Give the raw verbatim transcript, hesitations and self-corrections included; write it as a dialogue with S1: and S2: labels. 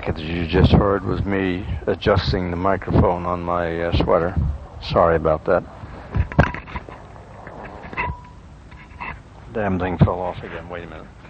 S1: racket that you just heard was me adjusting the microphone on my uh, sweater. Sorry about that. Damn thing fell off again. Wait a minute.